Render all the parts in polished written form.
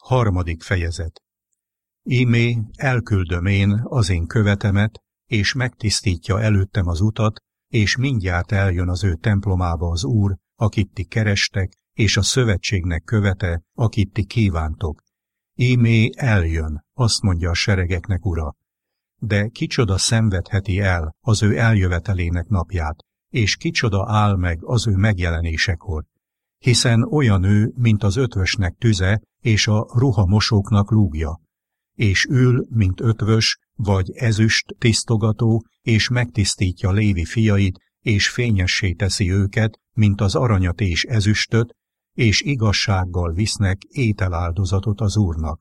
3. fejezet. Ímé elküldöm én az én követemet, és megtisztítja előttem az utat, és mindjárt eljön az ő templomába az Úr, akit ti kerestek, és a szövetségnek követe, akit ti kívántok. Ímé eljön, azt mondja a seregeknek Ura. De kicsoda szenvedheti el az ő eljövetelének napját, és kicsoda áll meg az ő megjelenésekor. Hiszen olyan ő, mint az ötvösnek tüze, és a ruhamosóknak lúgja. És ül, mint ötvös, vagy ezüst tisztogató, és megtisztítja Lévi fiait, és fényessé teszi őket, mint az aranyat és ezüstöt, és igazsággal visznek ételáldozatot az Úrnak.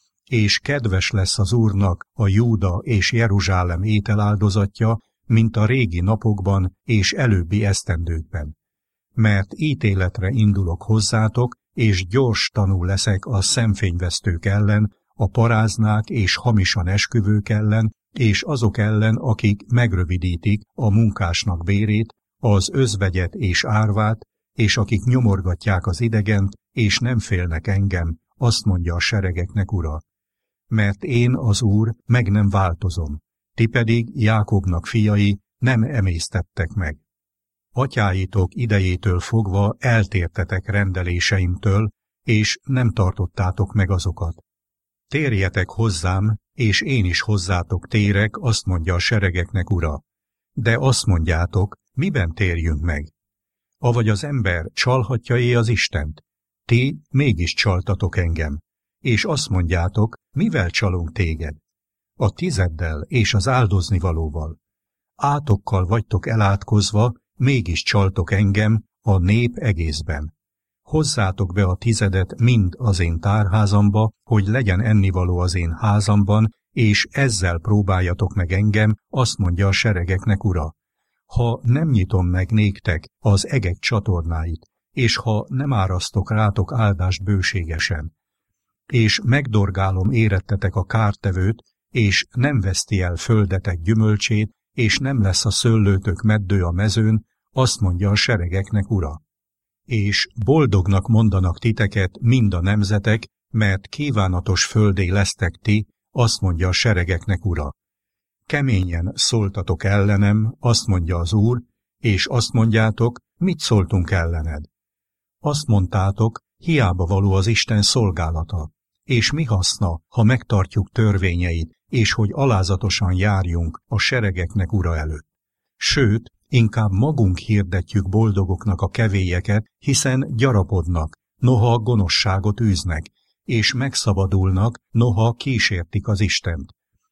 És kedves lesz az Úrnak a Júda és Jeruzsálem ételáldozatja, mint a régi napokban és előbbi esztendőkben. Mert ítéletre indulok hozzátok, és gyors tanú leszek a szemfényvesztők ellen, a paráznák és hamisan esküvők ellen, és azok ellen, akik megrövidítik a munkásnak bérét, az özvegyet és árvát, és akik nyomorgatják az idegent, és nem félnek engem, azt mondja a seregeknek Ura. Mert én, az Úr, meg nem változom, ti pedig, Jákobnak fiai, nem emésztettek meg. Atyáitok idejétől fogva eltértetek rendeléseimtől, és nem tartottátok meg azokat. Térjetek hozzám, és én is hozzátok térek, azt mondja a seregeknek Ura. De azt mondjátok, miben térjünk meg? Avagy az ember csalhatja-e az Istent? Ti mégis csaltatok engem. És azt mondjátok, mivel csalunk téged? A tizeddel és az áldoznivalóval. Átokkal vagytok elátkozva, mégis csaltok engem a nép egészben. Hozzátok be a tizedet mind az én tárházamba, hogy legyen ennivaló az én házamban, és ezzel próbáljatok meg engem, azt mondja a seregeknek Ura. Ha nem nyitom meg néktek az egek csatornáit, és ha nem árasztok rátok áldást bőségesen, és megdorgálom érettetek a kártevőt, és nem veszti el földetek gyümölcsét, és nem lesz a szőlőtök meddő a mezőn, azt mondja a seregeknek Ura. És boldognak mondanak titeket mind a nemzetek, mert kívánatos földé lesztek ti, azt mondja a seregeknek Ura. Keményen szóltatok ellenem, azt mondja az Úr, és azt mondjátok, mit szóltunk ellened? Azt mondtátok, hiába való az Isten szolgálata, és mi haszna, ha megtartjuk törvényeit, és hogy alázatosan járjunk a seregeknek Ura előtt. Sőt, inkább magunk hirdetjük boldogoknak a kevélyeket, hiszen gyarapodnak, noha gonoszságot űznek, és megszabadulnak, noha kísértik az Istent.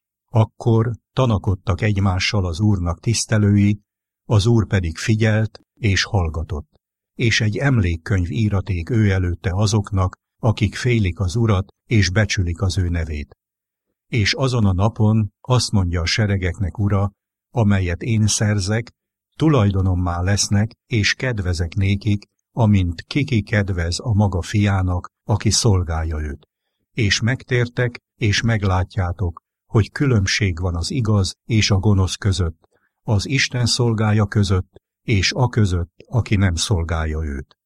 Akkor tanakodtak egymással az Úrnak tisztelői, az Úr pedig figyelt és hallgatott. És egy emlékkönyv íraték ő előtte azoknak, akik félik az Urat és becsülik az ő nevét. És azon a napon azt mondja a seregeknek Ura, amelyet én szerzek, tulajdonommá lesznek, és kedvezek nékik, amint kiki kedvez a maga fiának, aki szolgálja őt. És megtértek, és meglátjátok, hogy különbség van az igaz és a gonosz között, az Isten szolgája között, és a között, aki nem szolgálja őt.